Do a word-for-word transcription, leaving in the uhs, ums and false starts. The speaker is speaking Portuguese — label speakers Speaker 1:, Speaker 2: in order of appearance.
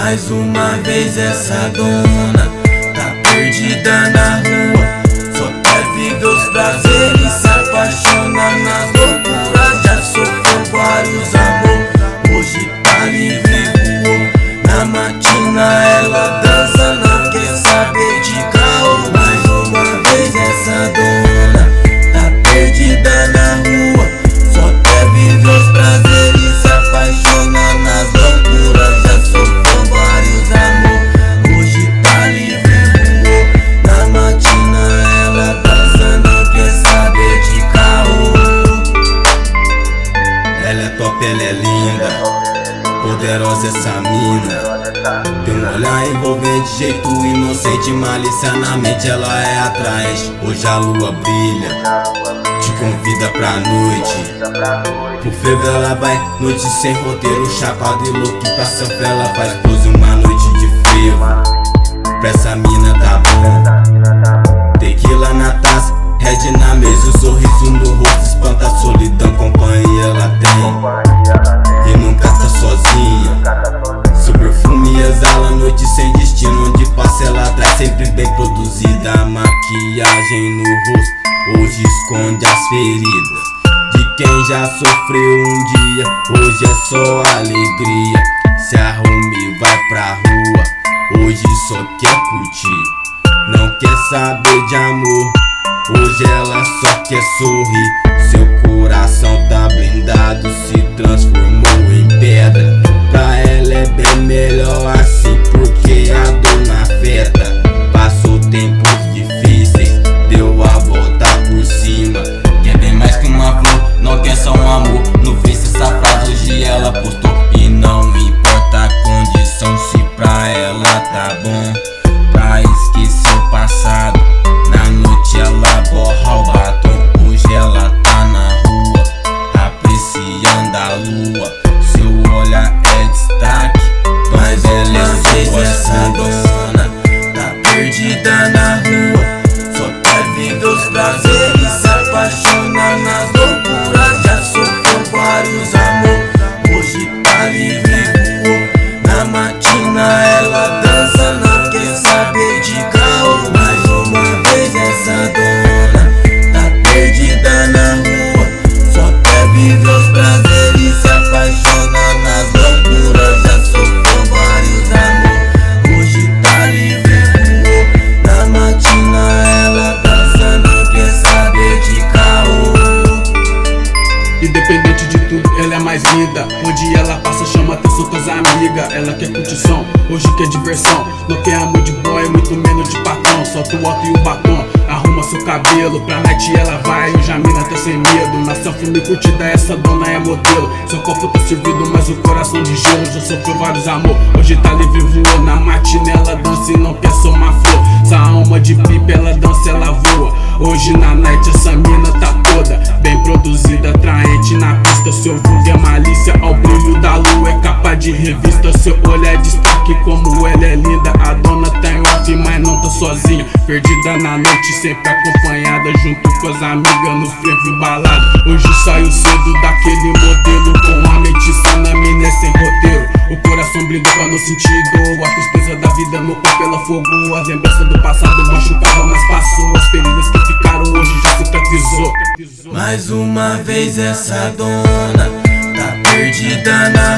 Speaker 1: Mais uma vez essa dona tá perdida na rua, só quer viver os prazeres, se apaixona nas loucuras. Já sofreu vários amor, hoje tá livre, voou. Na matina ela dança, não quer saber de caô. Mais uma vez essa dona tá perdida na rua, só quer viver os prazeres, se apaixona nas loucuras. Já sofreu vários amor, hoje tá livre, voou. Na matina ela dança, não quer saber de caô. Ela é top, ela é linda, poderosa essa mina. Tem um olhar envolvente, jeito inocente, malícia na mente, ela é atraente. Hoje a lua brilha, te convida pra noite. Pro fervo ela vai, noite sem roteiro, chapado e louco pra selfie ela faz pose. Uma noite de frio, pra essa mina tá bom. Tequila na taça, red na mesa, o sorriso no rosto espanta a solidão. Companhia ela tem, e nunca tá sozinha. Seu perfume exala, noite sem destino, onde passa ela traz, sempre bem produzida. A maquiagem no rosto hoje esconde as feridas de quem já sofreu um dia. Hoje é só alegria, se arrume e vai pra rua. Hoje só quer curtir, não quer saber de amor. Hoje ela só quer sorrir. Seu coração tá blindado, se transformou em pedra. Pra ela é bem melhor assim, porque a dor não afeta. Passou tempos difíceis, deu a volta por cima. Quer bem mais que uma flor, não quer só um amor. No Face essa frase hoje ela postou. E não importa a condição, se pra ela tá bom. Pra esquecer o passado, na noite ela borra o batom. Hoje ela tá na rua, apreciando a lua. Seu olhar é destaque, mas ela é vez essa dona tá perdida na rua, só quer viver os prazeres, se apaixona nas loucuras. Já sofreu vários amor, hoje tá livre, voou. Na matina ela dança, não quer saber de caô. Mais uma vez essa dona tá perdida na rua, só quer viver os prazeres, se apaixona nas loucuras. Já sofreu vários amor, hoje tá livre, voou. Na matina ela dança, não quer saber de caô.
Speaker 2: Independente de tudo, ela é mais linda. Onde ela passa, chama atenção com as amigas. Ela quer curtição, hoje quer diversão. Não quer amor de boy, muito menos de patrão. Solta o alto e o batom, arruma seu cabelo. Pra night ela vai, hoje a mina tá sem medo. Na selfie me curtida, essa dona é modelo. Seu copo tá servido, mas o coração de gelo. Já sofreu vários amor, hoje tá livre, voou. Na matina ela dança e não quer só uma flor. Essa alma de pipa, ela dança, ela voa. Hoje na night essa mina tá toda bem produzida, atraente na pista. Seu vulgo é malícia, ao brilho da lua é capa de revista. Seu olhar é destaque, como ela é linda. A dona tá em off, mas não tá sozinha. Perdida na noite, sempre acompanhada, junto com as amigas no frevo e balada. Hoje saiu cedo daquele modelo, com a metiça na mina é sem roteiro. O coração blindou pra não sentir dor, a tristeza da vida no corpo ela fogou. As lembranças do passado machucavam, mas passou. As feridas que ficaram hoje já cicatrizou.
Speaker 1: Mais uma vez essa dona tá perdida na